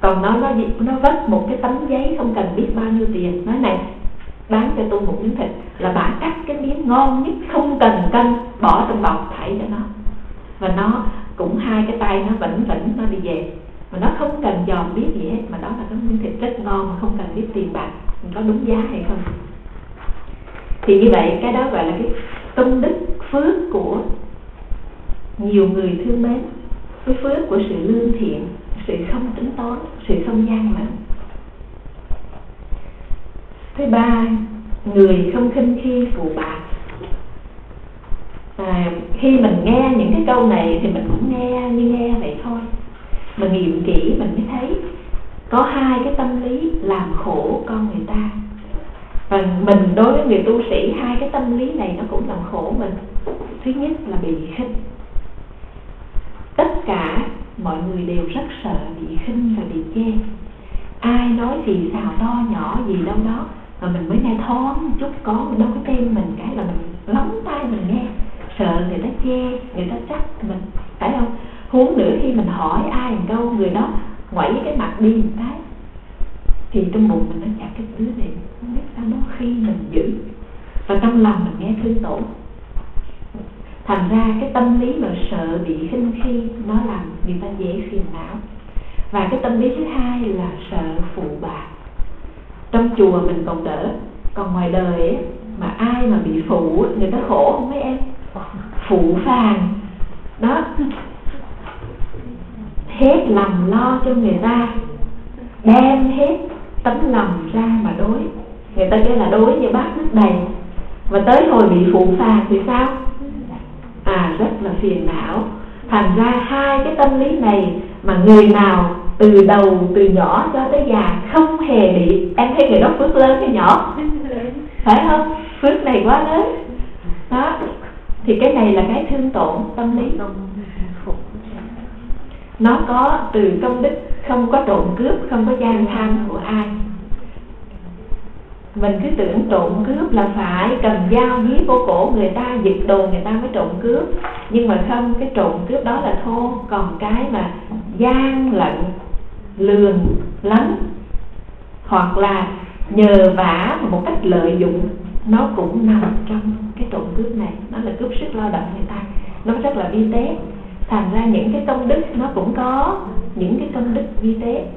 Còn nó vất một cái tấm giấy không cần biết bao nhiêu tiền, nói này bán cho tôi một miếng thịt, là bà cắt cái miếng ngon nhất, không cần cân, bỏ trong bọc thảy cho nó, và nó cũng hai cái tay nó vĩnh nó đi về, mà nó không cần dòm biết gì hết, mà đó là cái miếng thịt rất ngon mà không cần biết tiền bạc có đúng giá hay không. Thì như vậy cái đó gọi là cái công đức phước của nhiều người thương mến, cái phước của sự lương thiện, sự không tính toán, sự không gian lận. Thứ ba, người không khinh khi phụ bạc. Khi mình nghe những cái câu này thì mình cũng nghe như nghe vậy thôi, mà nghiệm kỹ mình mới thấy có hai cái tâm lý làm khổ con người ta. Và mình đối với người tu sĩ, hai cái tâm lý này nó cũng làm khổ mình. Thứ nhất là bị khinh. Tất cả mọi người đều rất sợ bị khinh và bị chê. Ai nói thì xào to nhỏ gì đâu đó, mà mình mới nghe thoáng chút, có đâu có tên mình cái là mình lóng tai mình nghe, sợ người ta chê, người ta trách mình, phải không? Huống nữa khi mình hỏi ai một câu, người đó ngoẩy cái mặt đi một cái, thì trong bụng mình nó chặt cái đứa này, không biết sao nó khi mình dữ, và trong lòng mình nghe thương tổn. Thành ra cái tâm lý mà sợ bị khinh khi nó làm người ta dễ phiền não. Và cái tâm lý thứ hai là sợ phụ bạc. Trong chùa mình còn đỡ, còn ngoài đời ấy, mà ai mà bị phụ, người ta khổ không mấy em? Phụ phàng đó, hết lòng lo cho người ta, đem hết tấm lòng ra mà đối. Người ta kêu là đối như bát nước đầy. Và tới hồi bị phụ phàng thì sao? Rất là phiền não. Thành ra hai cái tâm lý này mà người nào từ đầu, từ nhỏ cho tới già không hề bị, em thấy người đó phước lớn hay nhỏ? Phải không? Phước này quá lớn đó. Thì cái này là cái thương tổn tâm lý. Nó có từ công đức, không có trộm cướp, không có gian tham của ai. Mình cứ tưởng trộm cướp là phải cầm dao dí vô cổ người ta, giật đồ người ta mới trộm cướp. Nhưng mà không, cái trộm cướp đó là thô. Còn cái mà gian lận, lường lấn, hoặc là nhờ vả một cách lợi dụng, nó cũng nằm trong cái trộm cướp này. Nó là cướp sức lao động người ta, nó rất là vi tế. Thành ra những cái công đức nó cũng có những cái công đức vi tế.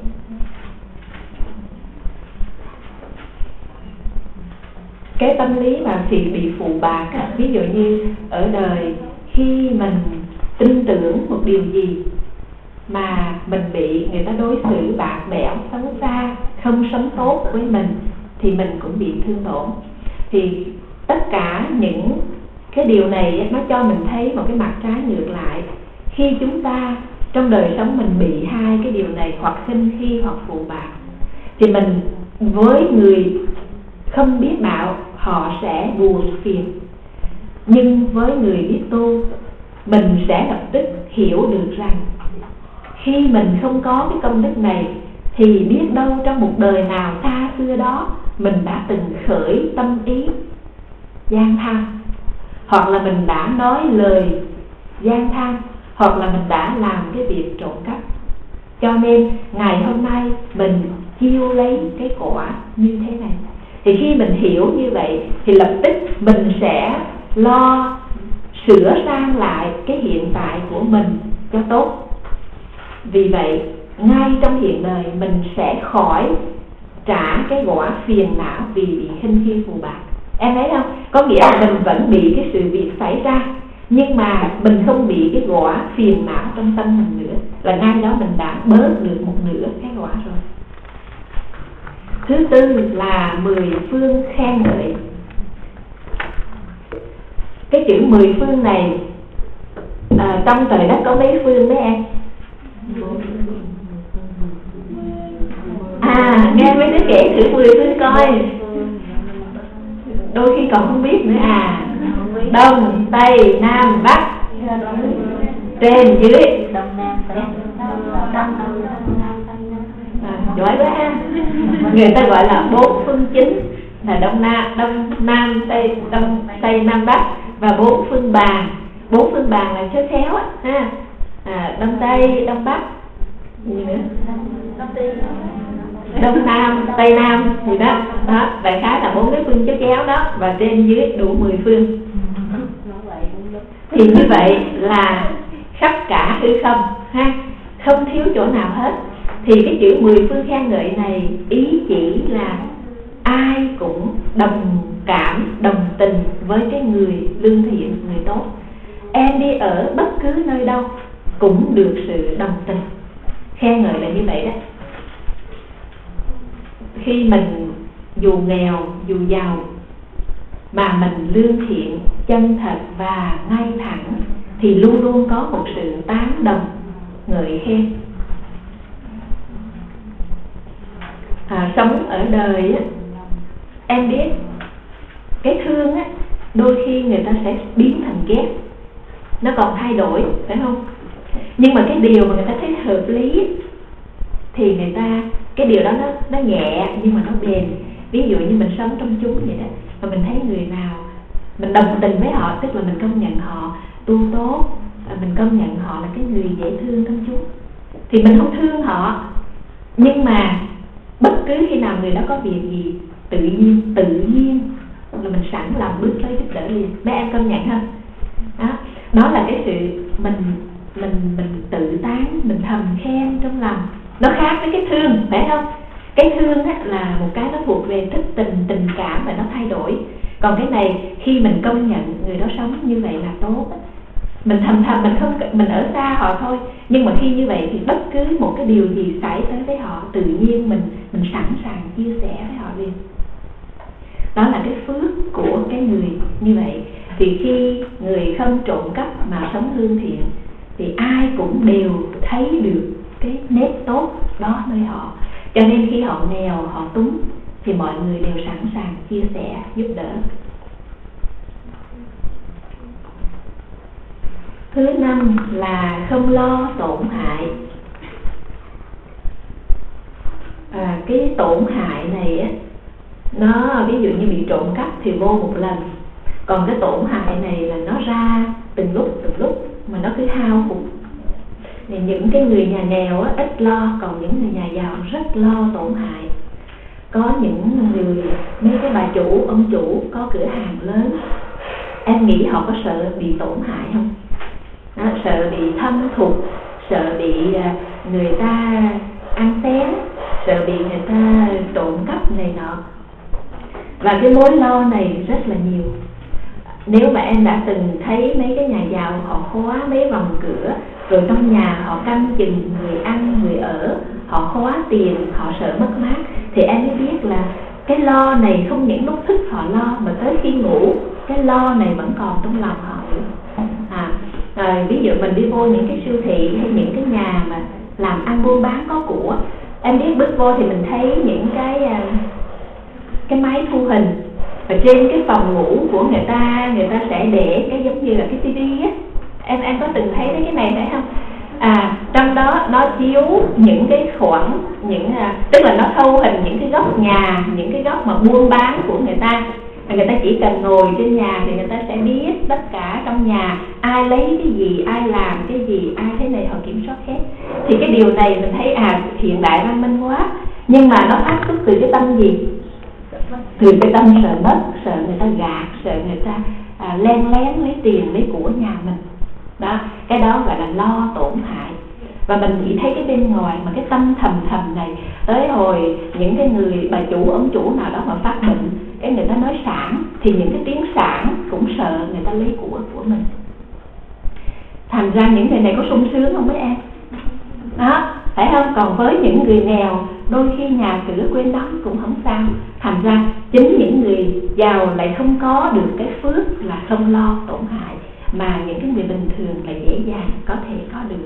Cái tâm lý mà bị phụ bạc, ví dụ như ở đời khi mình tin tưởng một điều gì mà mình bị người ta đối xử bạc bẽo, xấu xa, không sống tốt với mình, thì mình cũng bị thương tổn. Thì tất cả những cái điều này nó cho mình thấy một cái mặt trái ngược lại. Khi chúng ta trong đời sống mình bị hai cái điều này, hoặc khinh khi hoặc phụ bạc, thì mình với người không biết đạo họ sẽ buồn phiền. Nhưng với người biết tu, mình sẽ lập tức hiểu được rằng khi mình không có cái công đức này thì biết đâu trong một đời nào xa xưa đó mình đã từng khởi tâm ý gian tham, hoặc là mình đã nói lời gian tham, hoặc là mình đã làm cái việc trộm cắp. Cho nên ngày hôm nay mình chiêu lấy cái quả như thế này. Thì khi mình hiểu như vậy thì lập tức mình sẽ lo sửa sang lại cái hiện tại của mình cho tốt. Vì vậy ngay trong hiện đời mình sẽ khỏi trả cái quả phiền não vì bị khinh khi phụ bạc. Em thấy không? Có nghĩa là mình vẫn bị cái sự việc xảy ra, nhưng mà mình không bị cái quả phiền não trong tâm mình nữa. Là ngay đó mình đã bớt được một nửa cái quả rồi. Thứ tư là 10 phương khen ngợi. Cái chữ 10 phương này trong trời đất có mấy phương đấy em? Nghe mấy đứa kể thử 10 phương coi. Đôi khi còn không biết nữa. Đông, Tây, Nam, Bắc, trên, dưới. Giỏi quá ha. Người ta gọi là 4 phương chính, là Đông Nam, Tây, Nam, Bắc, và 4 phương bàn. 4 phương bàn là khéo khéo á ha. Đông Tây, Đông Bắc, gì nữa? Đông Nam, Tây Nam thì đó đại khái là 4 cái phương chéo chéo đó, và trên dưới đủ 10 phương. Thì như vậy là khắp cả hư không ha, không thiếu chỗ nào hết. Thì cái chữ 10 phương khen ngợi này ý chỉ là ai cũng đồng cảm, đồng tình với cái người lương thiện, người tốt. Em đi ở bất cứ nơi đâu cũng được sự đồng tình. Khen ngợi là như vậy đó. Khi mình dù nghèo, dù giàu mà mình lương thiện, chân thật và ngay thẳng thì luôn luôn có một sự tán đồng, ngợi khen. Sống ở đời á, em biết cái thương á, đôi khi người ta sẽ biến thành ghét, nó còn thay đổi, phải không? Nhưng mà cái điều mà người ta thấy hợp lý thì người ta, cái điều đó nó nhẹ nhưng mà nó bền. Ví dụ như mình sống trong chúng vậy đó, mà mình thấy người nào mình đồng tình với họ, tức là mình công nhận họ tu tốt, mình công nhận họ là cái người dễ thương trong chúng, thì mình không thương họ, nhưng mà bất cứ khi nào người đó có việc gì tự nhiên là mình sẵn lòng bước tới giúp đỡ liền. Mấy em công nhận không? Đó là cái sự mình tự tán, mình thầm khen trong lòng. Nó khác với cái thương, phải không? Cái thương á, là một cái nó thuộc về thức tình cảm và nó thay đổi. Còn cái này khi mình công nhận người đó sống như vậy là tốt á, mình thầm mình ở xa họ thôi, nhưng mà khi như vậy thì bất cứ một cái điều gì xảy tới với họ, tự nhiên mình sẵn sàng chia sẻ với họ liền. Đó là cái phước của cái người như vậy. Thì khi người không trộm cắp mà sống lương thiện thì ai cũng đều thấy được cái nét tốt đó nơi họ. Cho nên khi họ nghèo, họ túng thì mọi người đều sẵn sàng chia sẻ, giúp đỡ. Thứ năm là không lo tổn hại. Cái tổn hại này á, nó ví dụ như bị trộm cắp thì vô một lần, còn cái tổn hại này là nó ra từng lúc mà nó cứ hao hụt. Thì những cái người nhà nghèo á, ít lo, còn những người nhà giàu rất lo tổn hại. Có những người, mấy cái bà chủ, ông chủ có cửa hàng lớn, em nghĩ họ có sợ bị tổn hại không? Sợ bị thâm thục, sợ bị người ta ăn xén, sợ bị người ta trộm cắp này nọ. Và cái mối lo này rất là nhiều. Nếu mà em đã từng thấy mấy cái nhà giàu họ khóa mấy vòng cửa, rồi trong nhà họ canh chừng người ăn, người ở, họ khóa tiền, họ sợ mất mát, thì em mới biết là cái lo này không những lúc thức họ lo, mà tới khi ngủ cái lo này vẫn còn trong lòng họ. Ví dụ mình đi vô những cái siêu thị hay những cái nhà mà làm ăn buôn bán có của, em biết bước vô thì mình thấy những cái máy thu hình, ở trên cái phòng ngủ của người ta sẽ để cái giống như là cái tivi á. Em có từng thấy cái này phải không? Trong đó nó chiếu những cái khoảng, tức là nó thâu hình những cái góc nhà, những cái góc mà buôn bán của người ta. Người ta chỉ cần ngồi trên nhà thì người ta sẽ biết tất cả trong nhà ai lấy cái gì, ai làm cái gì, ai thế này, họ kiểm soát hết. Thì cái điều này mình thấy hiện đại văn minh quá, nhưng mà nó phát xuất từ cái tâm gì? Từ cái tâm sợ mất, sợ người ta gạt, sợ người ta len lén lấy tiền, lấy của nhà mình. Đó, cái đó gọi là lo tổn hại. Và mình chỉ thấy cái bên ngoài, mà cái tâm thầm này, tới hồi những cái người bà chủ, ông chủ nào đó mà phát bệnh, cái người ta nói sản, thì những cái tiếng sản cũng sợ người ta lấy của mình. Thành ra những người này có sung sướng không mấy em? Đó, phải không? Còn với những người nghèo, đôi khi nhà cửa quên đóng cũng không sao. Thành ra chính những người giàu lại không có được cái phước là không lo tổn hại, mà những cái người bình thường là dễ dàng có thể có được.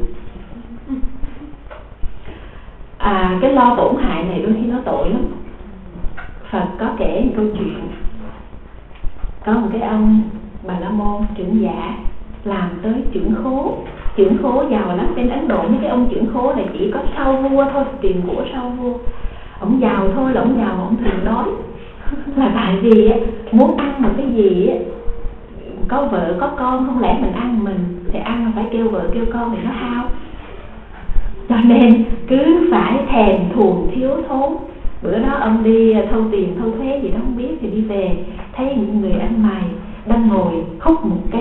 Cái lo tổn hại này đôi khi nó tội lắm. Phật có kể một câu chuyện, có một cái ông Bà La Môn trưởng giả làm tới trưởng khố giàu lắm. Trên Ấn Độ mấy cái ông trưởng khố này chỉ có sau vua thôi, tiền của sau vua. Ông giàu thôi là ông giàu mà ông thường đói. Là tại vì muốn ăn một cái gì có vợ có con, không lẽ mình ăn mình thì ăn phải kêu vợ kêu con thì nó hao. Cho nên cứ phải thèm thuồng thiếu thốn. Bữa đó ông đi thâu tiền thâu thuế gì đó không biết, thì đi về thấy những người ăn mày đang ngồi hút một